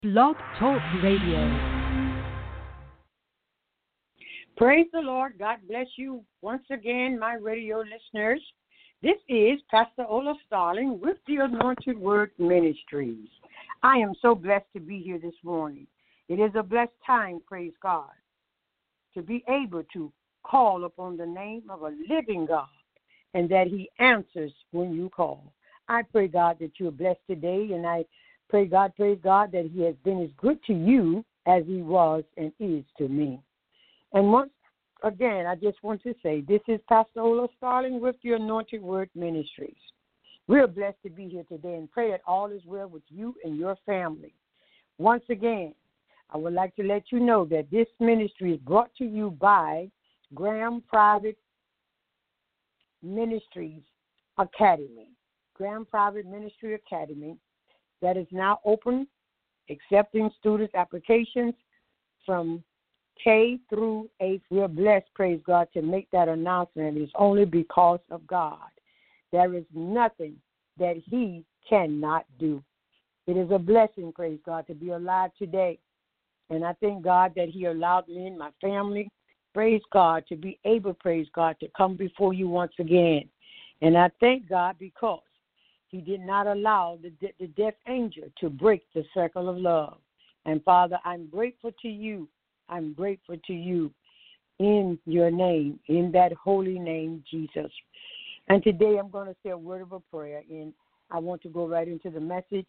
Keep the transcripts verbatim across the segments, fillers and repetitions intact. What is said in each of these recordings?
Blog Talk Radio. Praise the Lord. God bless you once again, my radio listeners. This is Pastor Ola Starling with the Anointed Word Ministries. I am so blessed to be here this morning. It is a blessed time, praise God, to be able to call upon the name of a living God and that He answers when you call. I pray, God, that you are blessed today, and I pray, God, praise God, that He has been as good to you as He was and is to me. And once again, I just want to say, this is Pastor Ola Starling with the Anointed Word Ministries. We are blessed to be here today and pray that all is well with you and your family. Once again, I would like to let you know that this ministry is brought to you by Graham Private Ministries Academy. Graham Private Ministry Academy that is now open, accepting students' applications from K through eighth. We're blessed, praise God, to make that announcement. It's only because of God. There is nothing that He cannot do. It is a blessing, praise God, to be alive today. And I thank God that He allowed me and my family, praise God, to be able, praise God, to come before you once again. And I thank God because He did not allow the, the death angel to break the circle of love. And Father, I'm grateful to you. I'm grateful to you in your name, in that holy name, Jesus. And today I'm going to say a word of a prayer, and I want to go right into the message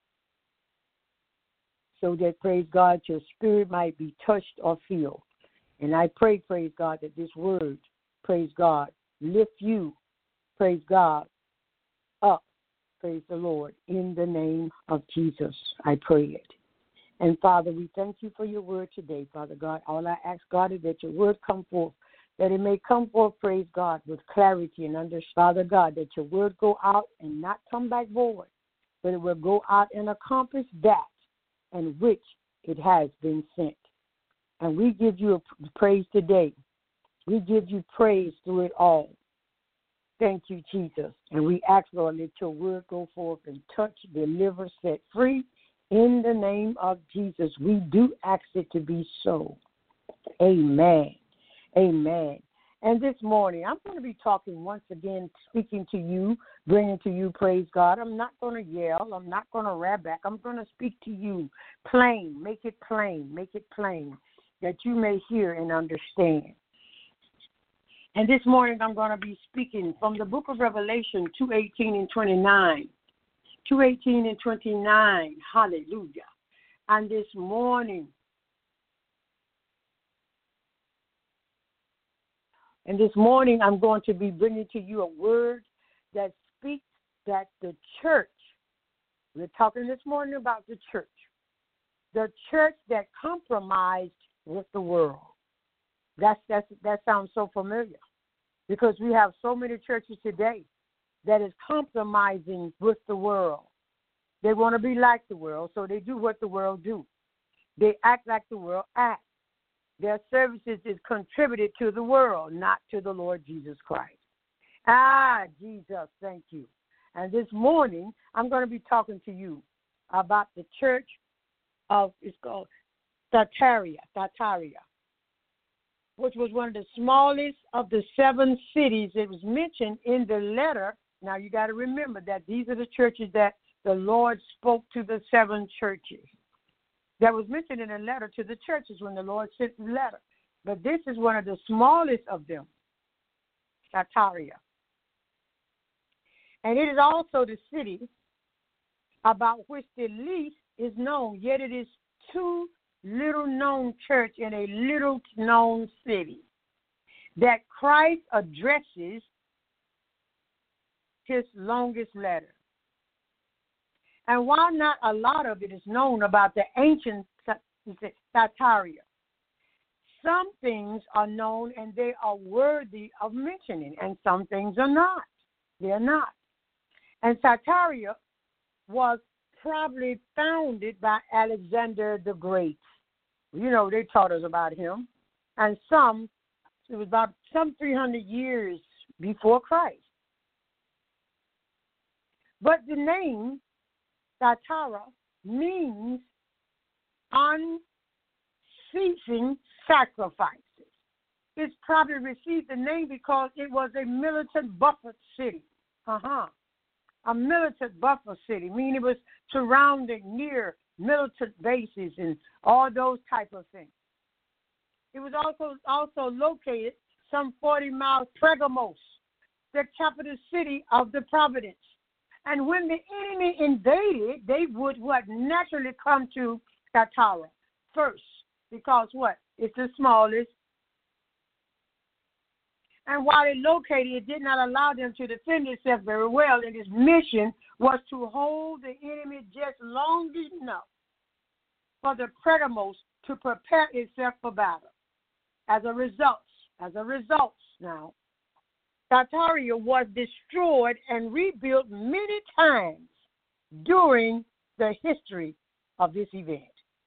so that, praise God, your spirit might be touched or filled. And I pray, praise God, that this word, praise God, lift you, praise God, up, praise the Lord, in the name of Jesus. I pray it. And, Father, we thank you for your word today, Father God. All I ask, God, is that your word come forth, that it may come forth, praise God, with clarity and understanding, Father God, that your word go out and not come back void, but it will go out and accomplish that in which it has been sent. And we give you a praise today. We give you praise through it all. Thank you, Jesus. And we ask, Lord, let your word go forth and touch, deliver, set free. In the name of Jesus, we do ask it to be so. Amen. Amen. And this morning, I'm going to be talking once again, speaking to you, bringing to you, praise God. I'm not going to yell. I'm not going to rap back. I'm going to speak to you plain. Make it plain. Make it plain that you may hear and understand. And this morning, I'm going to be speaking from the book of Revelation two eighteen and twenty-nine. two eighteen and twenty-nine, hallelujah. And this morning, and this morning I'm going to be bringing to you a word that speaks that the church, we're talking this morning about the church, the church that compromised with the world. That's, that's, that sounds so familiar because we have so many churches today that is compromising with the world. They want to be like the world, so they do what the world do. They act like the world acts. Their services is contributed to the world, not to the Lord Jesus Christ. Ah, Jesus, thank you. And this morning, I'm going to be talking to you about the church of, it's called Thyatira, Thyatira, which was one of the smallest of the seven cities. It was mentioned in the letter. Now, you got to remember that these are the churches that the Lord spoke to, the seven churches. That was mentioned in a letter to the churches when the Lord sent the letter. But this is one of the smallest of them, Thyatira. And it is also the city about which the least is known, yet it is too little known church in a little known city that Christ addresses his longest letter. And while not a lot of it is known about the ancient Thyatira, some things are known and they are worthy of mentioning, and some things are not. They're not. And Thyatira was probably founded by Alexander the Great. You know, they taught us about him. And some, it was about some three hundred years before Christ. But the name Thyatira means unceasing sacrifices. It's probably received the name because it was a militant buffer city. Uh-huh. A militant buffer city, meaning it was surrounded near militant bases and all those type of things. It was also also located some forty miles Pergamos, the capital city of the province. And when the enemy invaded, they would what naturally come to Thyatira first, because what? It's the smallest. And while it located, it did not allow them to defend itself very well. And its mission was to hold the enemy just long enough for the Pergamos to prepare itself for battle. As a result, as a result now, Thyatira was destroyed and rebuilt many times during the history of this event.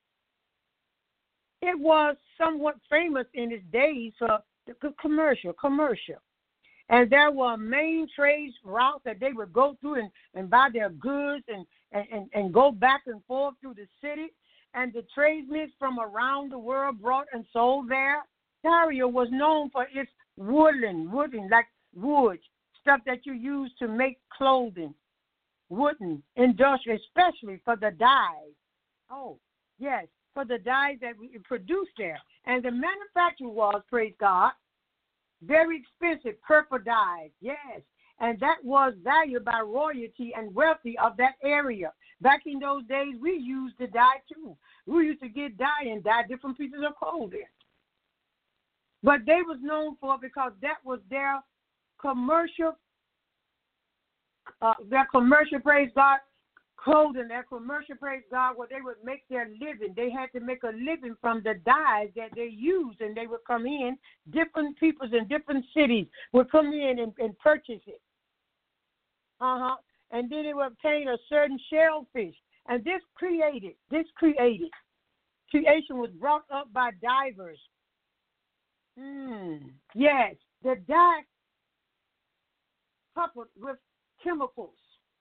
It was somewhat famous in its days for the commercial, commercial. And there were main trade routes that they would go through and, and buy their goods and, and, and go back and forth through the city. And the tradesmen from around the world brought and sold there. Thyatira was known for its woodland, wooden, like wood, stuff that you use to make clothing, wooden, industrial, especially for the dyes. Oh, yes, for the dyes that we produced there. And the manufacture was, praise God, very expensive, purple dyes, yes. And that was valued by royalty and wealthy of that area. Back in those days, we used the dye too. We used to get dye and dye different pieces of clothing. But they was known for it because that was their commercial, uh, their commercial, praise God, clothing, their commercial, praise God, where they would make their living. They had to make a living from the dyes that they used, and they would come in. Different peoples in different cities would come in and, and purchase it. Uh-huh. And then they would obtain a certain shellfish. And this created, this created, creation was brought up by divers. Mm, yes, the dye coupled with chemicals,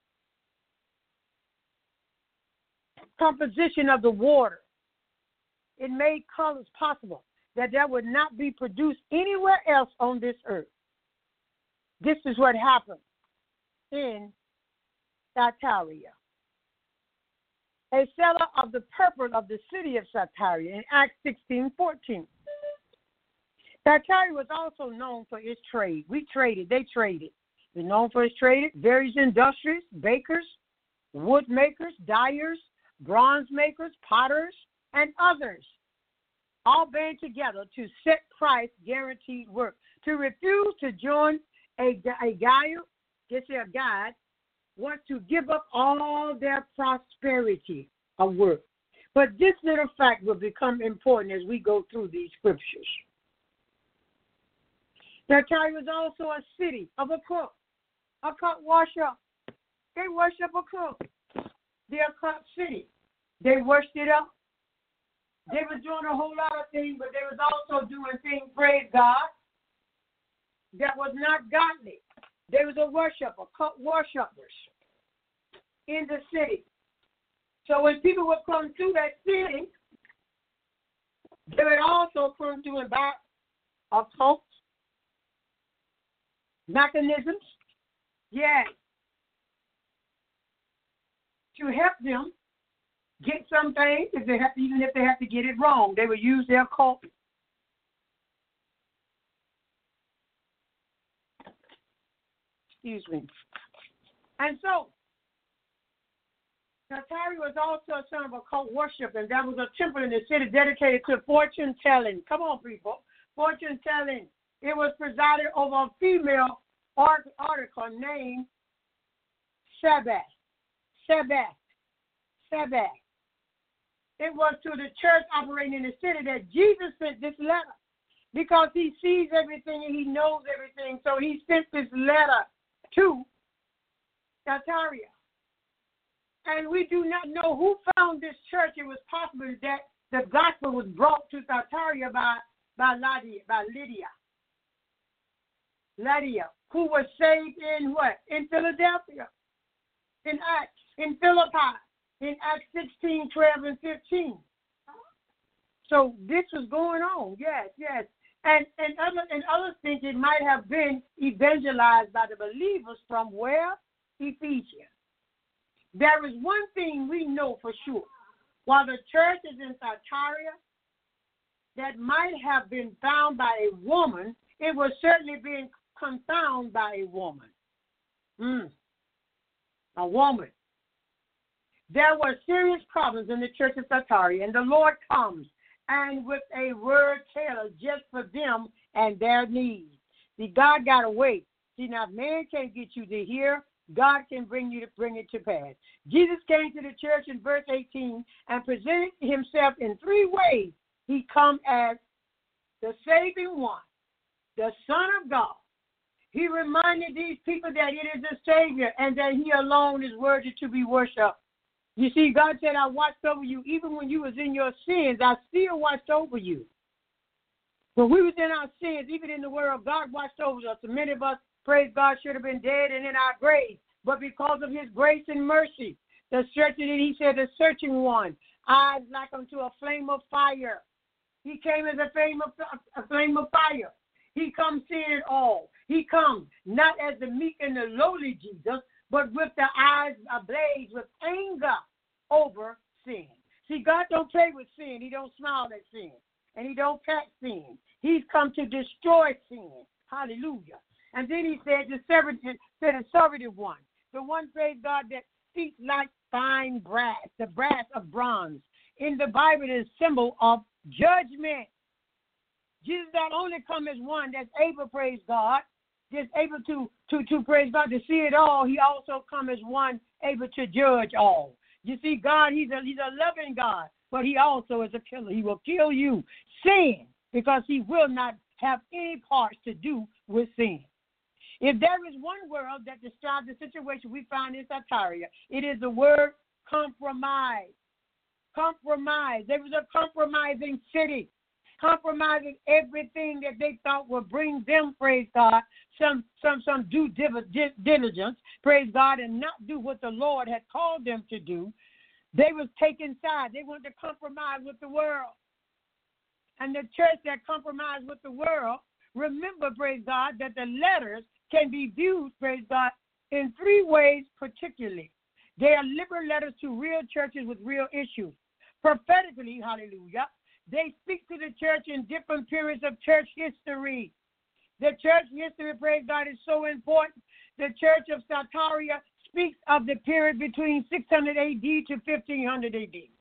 composition of the water. It made colors possible that there would not be produced anywhere else on this earth. This is what happened in Thyatira. A seller of the purple of the city of Thyatira in Acts sixteen fourteen. Thyatira was also known for its trade. We traded, they traded. It was known for its trade, various industries, bakers, wood makers, dyers, bronze makers, potters, and others, all band together to set price guaranteed work. To refuse to join a, a guide, get a guide, was to give up all their prosperity of work. But this little fact will become important as we go through these scriptures. Thyatira was also a city of a cook, a cup washer. They worship a cook. They're a cup city. They worshiped it up. They were doing a whole lot of things, but they was also doing things, praise God, that was not godly. They was a worshiper, cup worshipers in the city. So when people would come through that city, they would also come through and buy occult mechanisms, yes, to help them get some things, if they have to, even if they have to get it wrong. They would use their cult. Excuse me. And so, Thyatira was also a son of occult worship, and there was a temple in the city dedicated to fortune telling. Come on, people. Fortune telling. It was presided over a female article named Sabbath. Sabbath. Sabbath. It was to the church operating in the city that Jesus sent this letter, because he sees everything and he knows everything. So he sent this letter to Thyatira. And we do not know who found this church. It was possible that the gospel was brought to Thyatira by, by Lydia, by Lydia. Lydia, who was saved in what? In Philadelphia, in Acts, in Philippi, in Acts sixteen, twelve, and fifteen. So this was going on. Yes, yes. And and other and others think it might have been evangelized by the believers from where? Ephesians. There is one thing we know for sure. While the church is in Thyatira, that might have been found by a woman, it was certainly being confounded by a woman. Mm. A woman. There were serious problems in the church of Thyatira, and the Lord comes and with a word tailored just for them and their needs. See, God got a way. See, now, if man can't get you to hear, God can bring you to bring it to pass. Jesus came to the church in verse eighteen and presented himself in three ways. He come as the saving one, the Son of God. He reminded these people that it is the Savior and that he alone is worthy to be worshipped. You see, God said, I watched over you. Even when you was in your sins, I still watched over you. When we was in our sins, even in the world, God watched over us. And many of us, praise God, should have been dead and in our graves. But because of his grace and mercy, the searching, he said, the searching one, eyes like unto a flame of fire. He came as a flame of, a flame of fire. He comes seeing it all. He comes not as the meek and the lowly Jesus, but with the eyes ablaze with anger over sin. See, God don't play with sin. He don't smile at sin. And he don't pat sin. He's come to destroy sin. Hallelujah. And then he said, the conservative one, the one, praise God, that speaks like fine brass, the brass of bronze. In the Bible, it is a symbol of judgment. Jesus not only come as one that's able, praise God, just able to, to, to praise God, to see it all, he also come as one able to judge all. You see, God, he's a, he's a loving God, but he also is a killer. He will kill you, sin, because he will not have any parts to do with sin. If there is one word that describes the situation we find in Thyatira, it is the word compromise. Compromise. There was a compromising city, compromising everything that they thought would bring them, praise God, some some some due diligence, praise God, and not do what the Lord had called them to do. They was taking sides. They wanted to compromise with the world. And the church that compromised with the world, remember, praise God, that the letters can be viewed, praise God, in three ways particularly. They are liberal letters to real churches with real issues. Prophetically, hallelujah, they speak to the church in different periods of church history. The church history, praise God, is so important. The church of Thyatira speaks of the period between six hundred A D to fifteen hundred A D.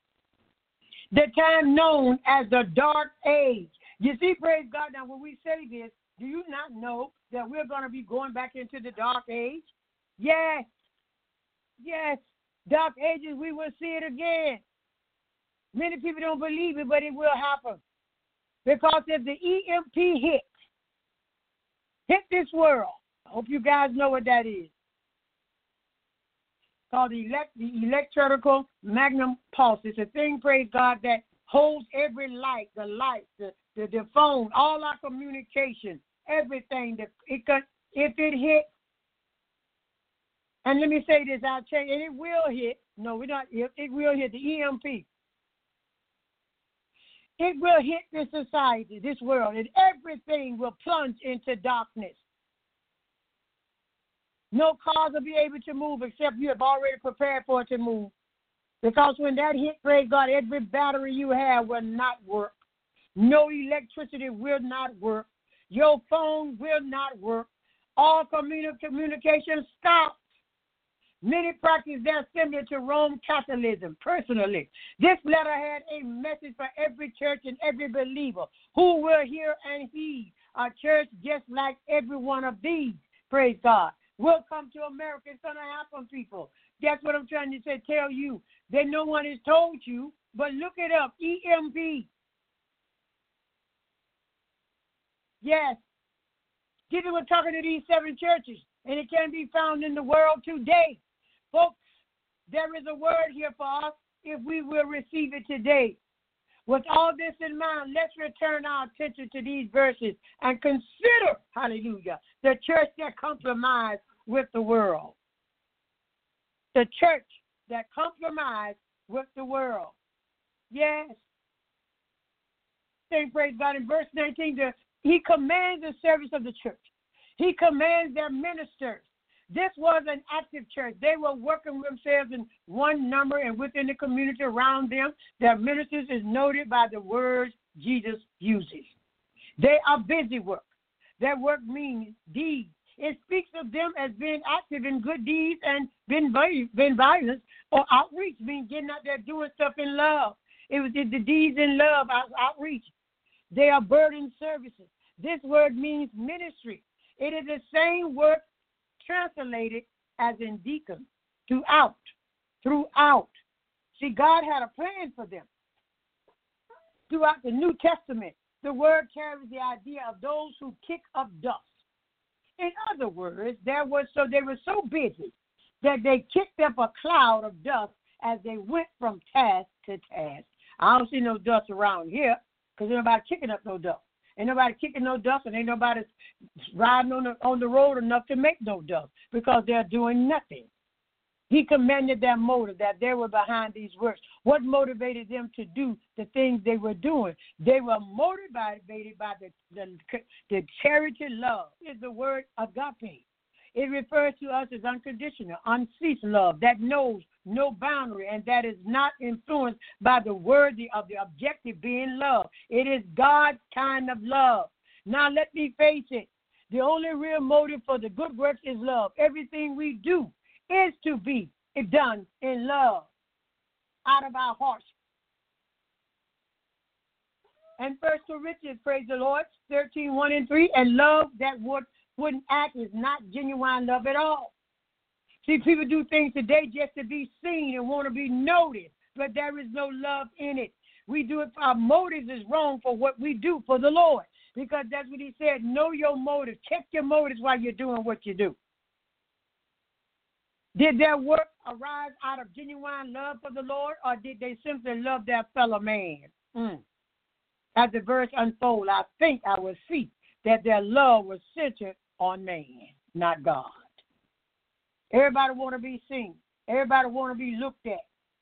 The time known as the Dark Age. You see, praise God, now when we say this, do you not know that we're going to be going back into the Dark Age? Yes. Yes. Dark Ages, we will see it again. Many people don't believe it, but it will happen. Because if the E M P hit, hit this world, I hope you guys know what that is. It's called the, elect, the electrical magnum pulse. It's a thing, praise God, that holds every light, the lights, the, the, the phone, all our communication, everything. That it could, if it hit, and let me say this, I'll tell you, and it will hit. No, we're not. It, it will hit the E M P. It will hit this society, this world, and everything will plunge into darkness. No cars will be able to move except you have already prepared for it to move. Because when that hit, praise God, every battery you have will not work. No electricity will not work. Your phone will not work. All communi- communication stops. Many practice their similar to Roman Catholicism. Personally, this letter had a message for every church and every believer who will hear and heed. A church just like every one of these, praise God, will come to America. It's going to happen, people. That's what I'm trying to say, tell you. That no one has told you, but look it up, E M P. Yes. Jesus was talking to these seven churches, and it can be found in the world today. Folks, there is a word here for us if we will receive it today. With all this in mind, let's return our attention to these verses and consider, hallelujah, the church that compromised with the world. The church that compromised with the world. Yes. thing, praise God, in verse nineteen, the, he commands the service of the church. He commands their ministers. This was an active church. They were working with themselves in one number and within the community around them. Their ministers is noted by the words Jesus uses. They are busy work. Their work means deeds. It speaks of them as being active in good deeds and been, been violence or outreach, means getting out there doing stuff in love. It was the deeds in love, out, outreach. They are burden services. This word means ministry. It is the same word translated as in deacon, throughout, throughout. See, God had a plan for them. Throughout the New Testament, the word carries the idea of those who kick up dust. In other words, there was so they were so busy that they kicked up a cloud of dust as they went from task to task. I don't see no dust around here because ain't nobody kicking up no dust. Ain't nobody kicking no dust, and ain't nobody riding on the, on the road enough to make no dust because they're doing nothing. He commended their motive, that they were behind these works. What motivated them to do the things they were doing? They were motivated by the, the, the charity love. Is the word agape. It refers to us as unconditional, unceased love that knows no boundary and that is not influenced by the worthy of the objective being love. It is God's kind of love. Now let me face it. The only real motive for the good works is love. Everything we do is to be done in love out of our hearts. And First Corinthians, praise the Lord, thirteen, one and three, and love that would, wouldn't act is not genuine love at all. See, people do things today just to be seen and want to be noticed, but there is no love in it. We do it, our motives is wrong for what we do for the Lord, because that's what he said, know your motives. Check your motives while you're doing what you do. Did their work arise out of genuine love for the Lord, or did they simply love their fellow man? Mm. As the verse unfolds, I think I will see that their love was centered on man, not God. Everybody want to be seen. Everybody want to be looked at.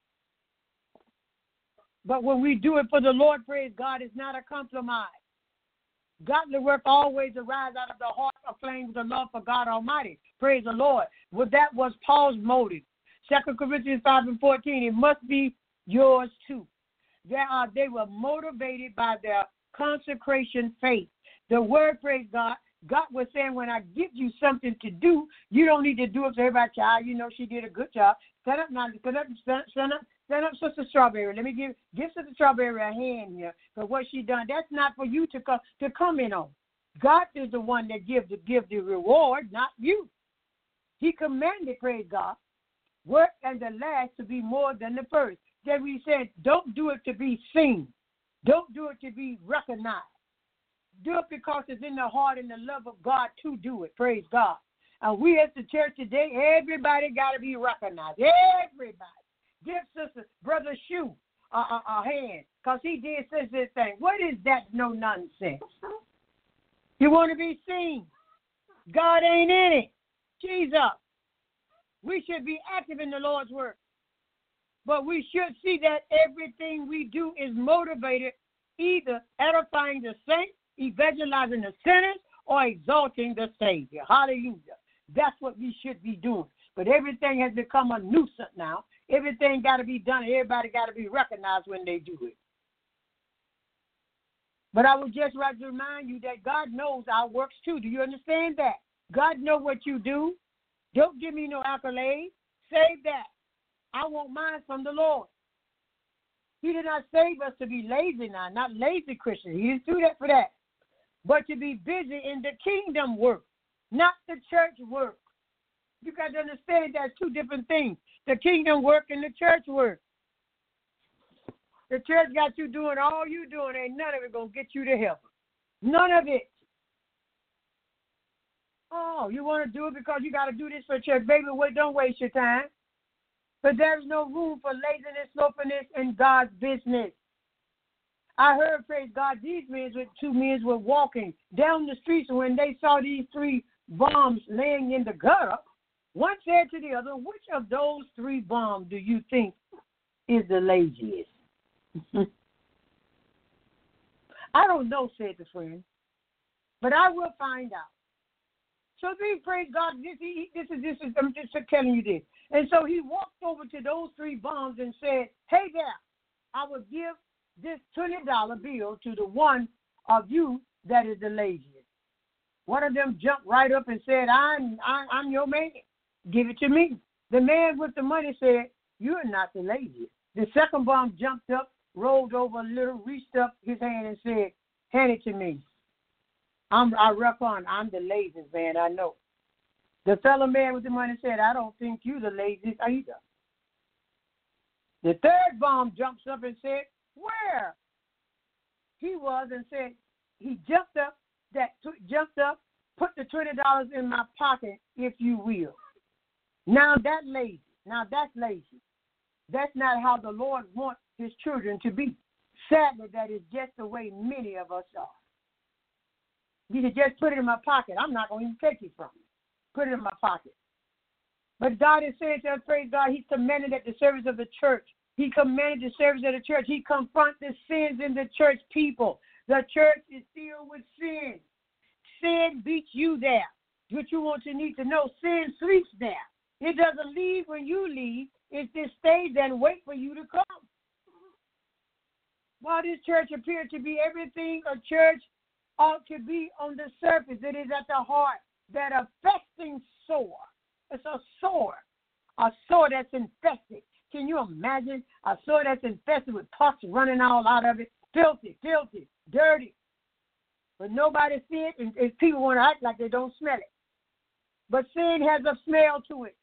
But when we do it for the Lord, praise God, it's not a compromise. Godly work always arises out of the heart aflame with the love for God Almighty. Praise the Lord. Well, that was Paul's motive. Second Corinthians five and fourteen, it must be yours too. There are, they were motivated by their consecration faith. The word, praise God, God was saying, when I give you something to do, you don't need to do it for everybody. Child, you know she did a good job. Stand up now. Stand up, stand up, stand up, stand up, Sister Strawberry. Let me give give Sister Strawberry a hand here for what she done. That's not for you to come to comment on. God is the one that gives the give the reward, not you. He commanded, praise God, work and the last to be more than the first. Then we said, don't do it to be seen. Don't do it to be recognized. Do it because it's in the heart and the love of God to do it. Praise God. And we as the church today, everybody got to be recognized. Everybody. Give Sister Brother Shue a, a, a hand because he did such this thing. What is that no nonsense? You want to be seen. God ain't in it. Jesus. We should be active in the Lord's work. But we should see that everything we do is motivated either edifying the saints, evangelizing the sinners, or exalting the Savior. Hallelujah. That's what we should be doing. But everything has become a nuisance now. Everything got to be done. Everybody got to be recognized when they do it. But I would just like to remind you that God knows our works too. Do you understand that? God knows what you do. Don't give me no accolades. Save that. I want mine from the Lord. He did not save us to be lazy now, not lazy Christians. He didn't do that for that. But to be busy in the kingdom work, not the church work. You got to understand that's two different things, the kingdom work and the church work. The church got you doing all you doing, ain't none of it going to get you to heaven. None of it. Oh, you want to do it because you got to do this for church. Baby, wait, don't waste your time. But there's no room for laziness, slothfulness in God's business. I heard, praise God, these men, with two men were walking down the streets, and when they saw these three bombs laying in the gutter, one said to the other, which of those three bombs do you think is the laziest? I don't know, said the friend, but I will find out. So then, praise God, this, he, this is, this is, I'm just telling you this. And so he walked over to those three bums and said, hey there, I will give this twenty dollar bill to the one of you that is the laziest. One of them jumped right up and said, I'm, I'm, I'm your man. Give it to me. The man with the money said, you're not the laziest. The second bum jumped up, rolled over a little, reached up his hand and said, hand it to me. I'm, I reckon I'm the laziest man I know. The fellow man with the money said, I don't think you the laziest either. The third bum jumps up and said, where? He was and said, he jumped up, that t- jumped up, put the twenty dollars in my pocket, if you will. Now that lazy, now that's lazy. That's not how the Lord wants his children to be. Sadly, that is just the way many of us are. You can just put it in my pocket. I'm not going to even take it from you. Put it in my pocket. But God is saying to us, praise God, he's commanded at the service of the church. He commanded the service of the church. He confronts the sins in the church people. The church is filled with sin. Sin beats you there. What you want to need to know, sin sleeps there. It doesn't leave when you leave. It just stays there and waits for you to come. While this church appears to be everything a church ought to be on the surface, it is at the heart that affecting sore. It's a sore, a sore that's infested. Can you imagine a sore that's infested with pus running all out of it? Filthy, filthy, dirty. But nobody see it, and, and people want to act like they don't smell it. But sin has a smell to it.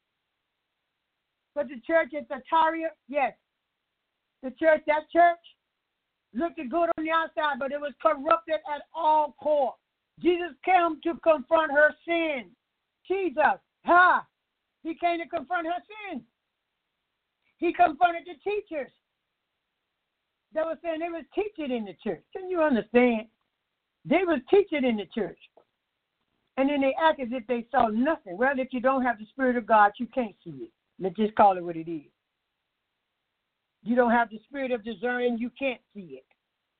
But the church at Thyatira, yes. The church, that church, looked good on the outside, but it was corrupted at all core. Jesus came to confront her sin. Jesus, ha! He came to confront her sin. He confronted the teachers. They were saying they was teaching in the church. Can you understand? They was teaching in the church. And then they act as if they saw nothing. Well, if you don't have the Spirit of God, you can't see it. Let's just call it what it is. You don't have the spirit of discerning, you can't see it.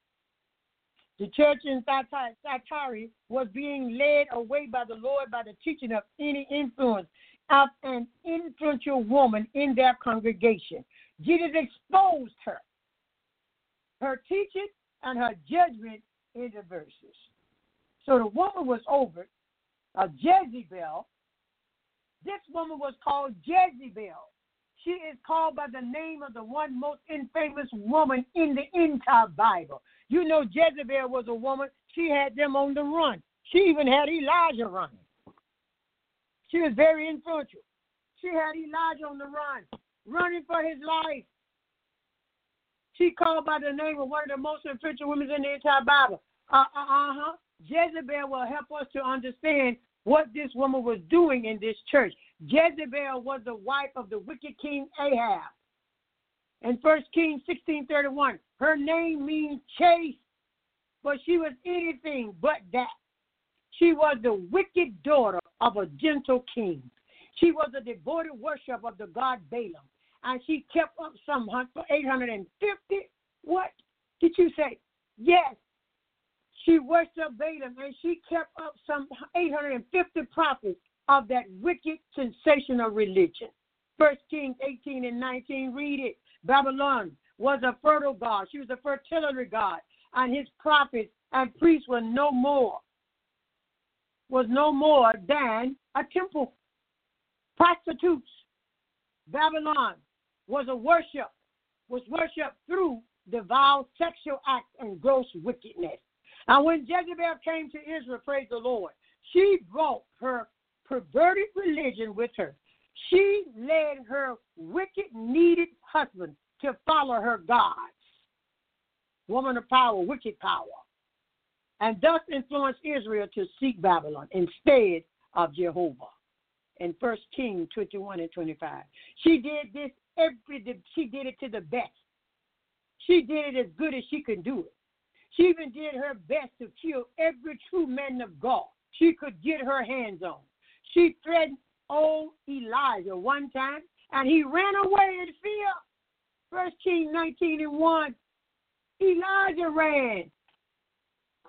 The church in Thyatira was being led away by the Lord by the teaching of any influence of an influential woman in their congregation. Jesus exposed her, her teaching, and her judgment in the verses. So the woman was over, a Jezebel. This woman was called Jezebel. She is called by the name of the one most infamous woman in the entire Bible. You know Jezebel was a woman. She had them on the run. She even had Elijah running. She was very influential. She had Elijah on the run, running for his life. She called by the name of one of the most influential women in the entire Bible. Uh, uh, uh-huh. Jezebel will help us to understand what this woman was doing in this church. Jezebel was the wife of the wicked king Ahab. In First Kings sixteen thirty-one, her name means chase, but she was anything but that. She was the wicked daughter of a gentle king. She was a devoted worshiper of the god Balaam, and she kept up some eight hundred fifty. What did you say? Yes. She worshipped Balaam, and she kept up some eight hundred fifty prophets of that wicked, sensational religion. First Kings eighteen and nineteen, read it. Babylon was a fertile god. She was a fertility god, and his prophets and priests were no more, was no more than a temple. Prostitutes. Babylon was a worship, was worship through the vile sexual acts and gross wickedness. And when Jezebel came to Israel, praise the Lord, she brought her perverted religion with her. She led her wicked, needed husband to follow her gods. Woman of power, wicked power. And thus influenced Israel to seek Babylon instead of Jehovah. In First Kings twenty-one and twenty-five. She did this every, she did it to the best. She did it as good as she could do it. She even did her best to kill every true man of God she could get her hands on. She threatened old Elijah one time, and he ran away in fear. First Kings nineteen and one. Elijah ran.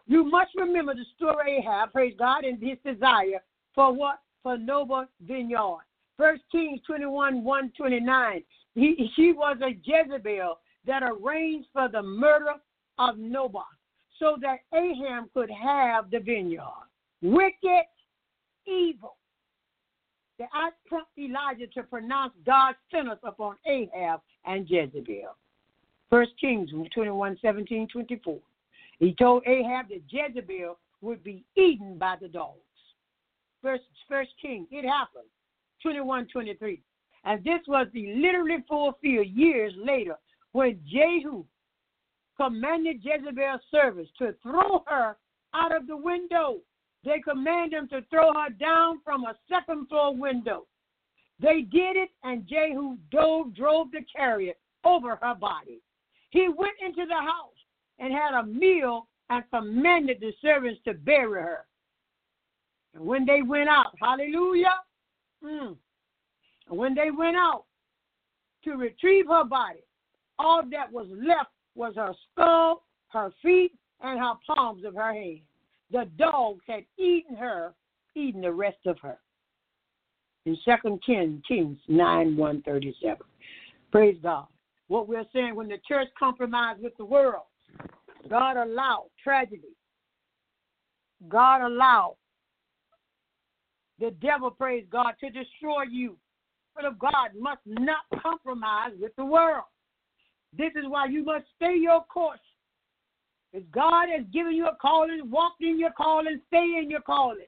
You must remember the story Ahab, praise God, and his desire for what? For noble vineyard. First Kings twenty-one, one, twenty-nine. He, she was a Jezebel that arranged for the murder of Naboth so that Ahab could have the vineyard. Wicked, evil. The act prompted Elijah to pronounce God's sentence upon Ahab and Jezebel. First Kings twenty-one, seventeen, twenty-four. He told Ahab that Jezebel would be eaten by the dogs. First, First King, it happened, twenty-one, twenty-three. And this was the literally fulfilled years later when Jehu commanded Jezebel's servants to throw her out of the window. They commanded them to throw her down from a second floor window. They did it, and Jehu dove, drove the chariot over her body. He went into the house and had a meal and commanded the servants to bury her. And when they went out, hallelujah, mm, when they went out to retrieve her body, all that was left was her skull, her feet, and her palms of her hands. The dogs had eaten her, eaten the rest of her. In Second Kings nine, one, thirty-seven. Praise God. What we're saying, when the church compromised with the world, God allowed tragedy. God allowed the devil, praise God, to destroy you. But of God must not compromise with the world. This is why you must stay your course. If God has given you a calling, walk in your calling, stay in your calling.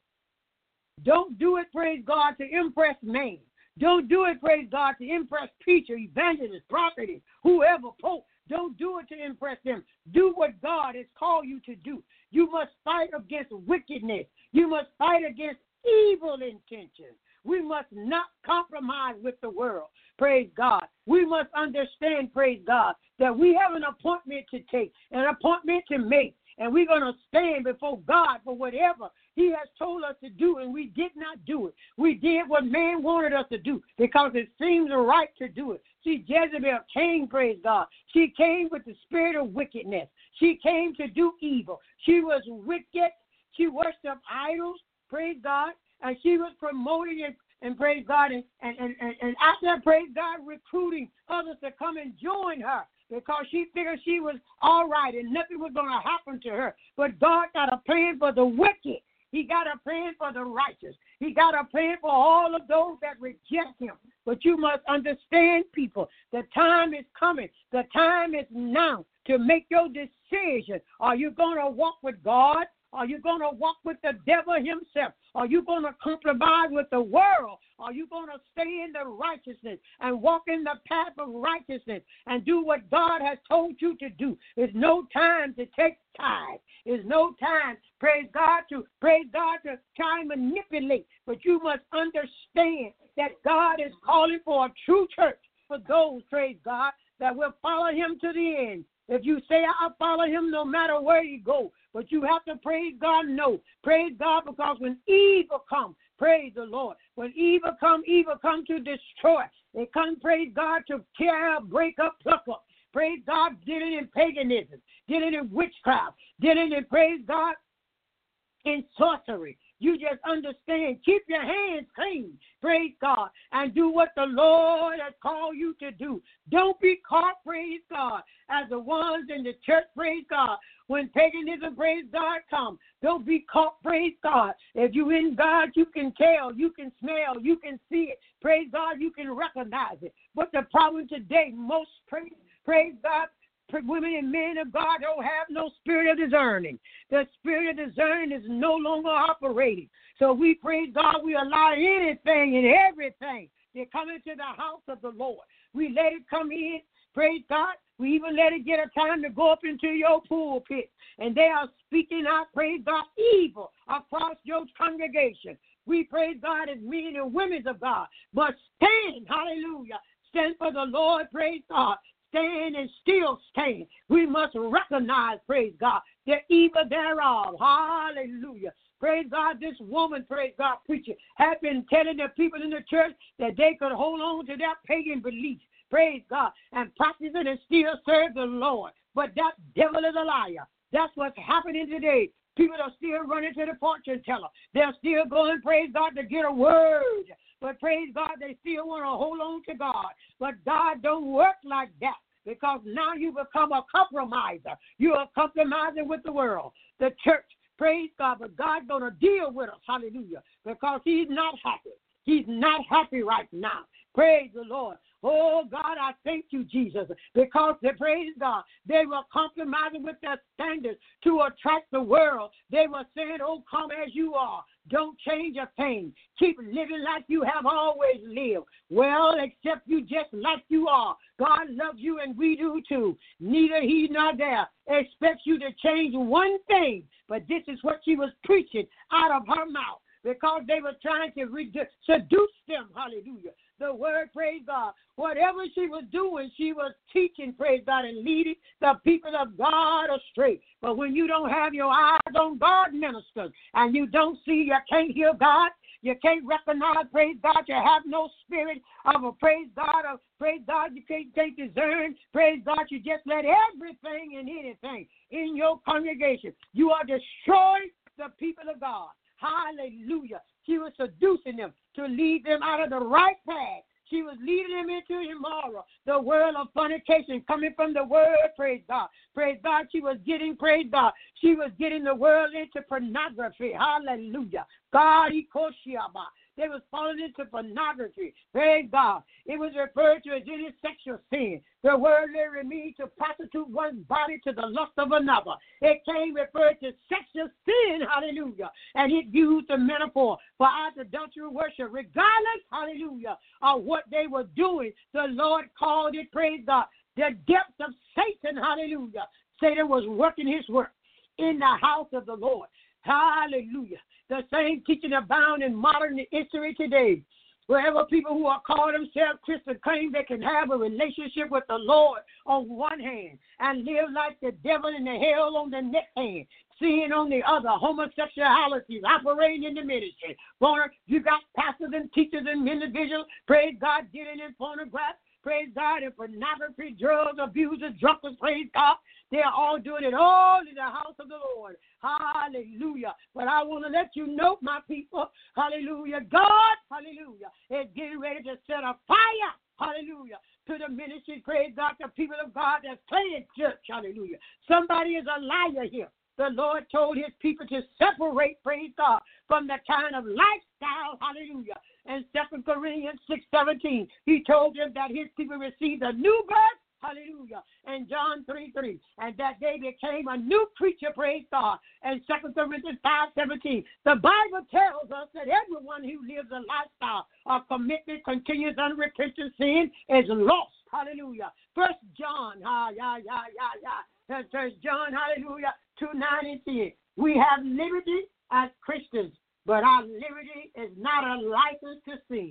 Don't do it, praise God, to impress man. Don't do it, praise God, to impress preacher, evangelist, prophet, whoever, pope. Don't do it to impress them. Do what God has called you to do. You must fight against wickedness. You must fight against evil intentions. We must not compromise with the world. Praise God. We must understand, praise God, that we have an appointment to take, an appointment to make, and we're going to stand before God for whatever He has told us to do, and we did not do it. We did what man wanted us to do because it seemed right to do it. See, Jezebel came, praise God. She came with the spirit of wickedness. She came to do evil. She was wicked. She worshipped idols, praise God, and she was promoting and, and praise God, and, and, and, and after, praise God, recruiting others to come and join her, because she figured she was all right and nothing was going to happen to her. But God got a plan for the wicked. He got a plan for the righteous. He got a plan for all of those that reject him. But you must understand, people, the time is coming. The time is now to make your decision. Are you going to walk with God? Are you going to walk with the devil himself? Are you going to compromise with the world? Are you going to stay in the righteousness and walk in the path of righteousness and do what God has told you to do? There's no time to take tithes. There's no time, praise God, to praise God to try and manipulate. But you must understand that God is calling for a true church, for those, praise God, that will follow him to the end. If you say, I'll follow him no matter where you go, but you have to praise God, no. Praise God, because when evil comes, praise the Lord. When evil come, evil come to destroy. They come, praise God, to tear up, break up, pluck up. Praise God, dealing in paganism, dealing in witchcraft, dealing in, praise God, in sorcery. You just understand. Keep your hands clean, praise God, and do what the Lord has called you to do. Don't be caught, praise God, as the ones in the church, praise God. When paganism, praise God, come, don't be caught, praise God. If you in God, you can tell, you can smell, you can see it. Praise God, you can recognize it. But the problem today, most, praise, praise God, women and men of God don't have no spirit of discerning. The spirit of discerning is no longer operating. So we praise God, we allow anything and everything to come into the house of the Lord. We let it come in, praise God. We even let it get a time to go up into your pulpit. And they are speaking out, praise God, evil across your congregation. We praise God as men and women of God. But stand, hallelujah, stand for the Lord, praise God. Stand and still stand. We must recognize, praise God, the evil thereof. Hallelujah. Praise God, this woman, praise God, preacher, had been telling the people in the church that they could hold on to their pagan beliefs, praise God, and practice it and still serve the Lord. But that devil is a liar. That's what's happening today. People are still running to the fortune teller. They're still going, praise God, to get a word. But praise God, they still want to hold on to God. But God don't work like that, because now you become a compromiser. You are compromising with the world, the church. Praise God, but God's going to deal with us, hallelujah, because he's not happy. He's not happy right now. Praise the Lord. Oh, God, I thank you, Jesus, because, they, praise God, they were compromising with their standards to attract the world. They were saying, oh, come as you are. Don't change a thing. Keep living like you have always lived. Well, except you just like you are. God loves you and we do too. Neither he nor there expects you to change one thing. But this is what she was preaching out of her mouth, because they were trying to re- seduce them. Hallelujah. The word, praise God. Whatever she was doing, she was teaching, praise God, and leading the people of God astray. But when you don't have your eyes on God, ministers, and you don't see, you can't hear God, you can't recognize, praise God, you have no spirit of a praise God, of praise God, you can't, can't discern, praise God, you just let everything and anything in your congregation. You are destroying the people of God. Hallelujah. She was seducing them to lead them out of the right path. She was leading them into immoral, the world of fornication, coming from the word, praise God. Praise God, she was getting, praise God, she was getting the world into pornography. Hallelujah. God, Ikoshiaba. They was falling into pornography. Praise God. It was referred to as any sexual sin. The word literally means to prostitute one's body to the lust of another. It came referred to sexual sin, hallelujah. And it used a metaphor for adultery worship. Regardless, hallelujah, of what they were doing, the Lord called it, praise God, the depths of Satan, hallelujah. Satan was working his work in the house of the Lord. Hallelujah. The same teaching abound in modern history today. Wherever people who are called themselves Christian claim they can have a relationship with the Lord on one hand and live like the devil in the hell on the next hand. Seeing on the other homosexuality operating in the ministry. You got pastors and teachers and individuals, praise God, getting in pornography. Praise God, and pornography, drugs, abusers, drunkards, praise God. They are all doing it all in the house of the Lord. Hallelujah. But I want to let you know, my people, hallelujah, God, hallelujah, is getting ready to set a fire, hallelujah, to the ministry, praise God, the people of God that's playing church, hallelujah. Somebody is a liar here. The Lord told his people to separate, praise God, from the kind of lifestyle, hallelujah. And Second Corinthians six seventeen, he told them that his people received a new birth, hallelujah, and John three three, and that they became a new creature, praise God, and Second Corinthians five seventeen. The Bible tells us that everyone who lives a lifestyle of commitment, continuous, unrepentant sin is lost, hallelujah. First John, ah, yeah, yeah, yeah, yeah. First John, hallelujah, two nine and ten. We have liberty as Christians, but our liberty is not a license to sin.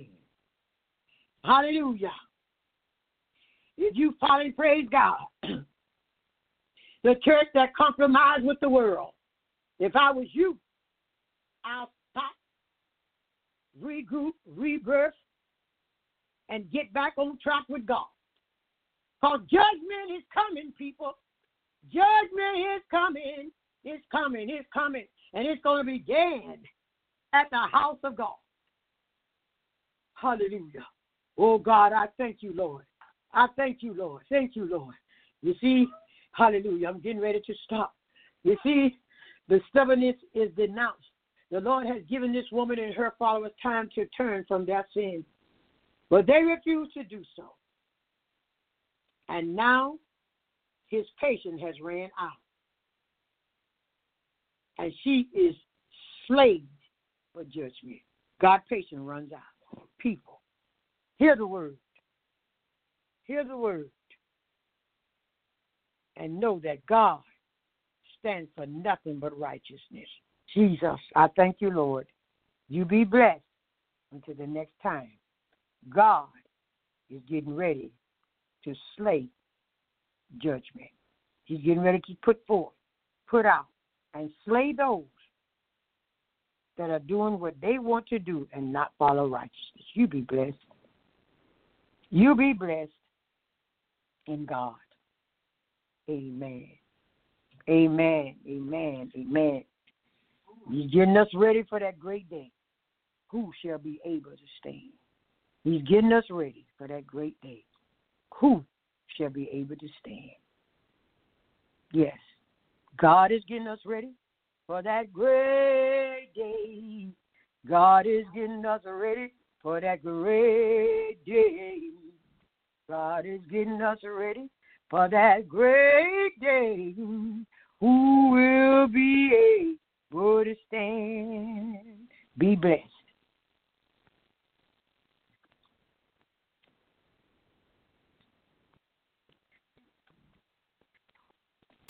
Hallelujah. If you follow, praise God, the church that compromised with the world, if I was you, I'll stop, regroup, rebirth, and get back on track with God. Because judgment is coming, people. Judgment is coming. It's coming. It's coming. And it's going to begin at the house of God. Hallelujah. Oh, God, I thank you, Lord. I thank you, Lord. Thank you, Lord. You see, hallelujah, I'm getting ready to stop. You see, the stubbornness is denounced. The Lord has given this woman and her followers time to turn from their sins, but they refuse to do so. And now his patience has ran out. And she is slaved for judgment. God's patience runs out. People, hear the word. Hear the word. And know that God stands for nothing but righteousness. Jesus, I thank you, Lord. You be blessed until the next time. God is getting ready to slay judgment. He's getting ready to put forth, put out, and slay those that are doing what they want to do and not follow righteousness. You be blessed. You be blessed in God. Amen. Amen. Amen. Amen. He's getting us ready for that great day. Who shall be able to stand? He's getting us ready for that great day. Who shall be able to stand? Yes, God is getting us ready for that great day. God is getting us ready for that great day. God is getting us ready for that great day. Who will be able to stand? Be blessed.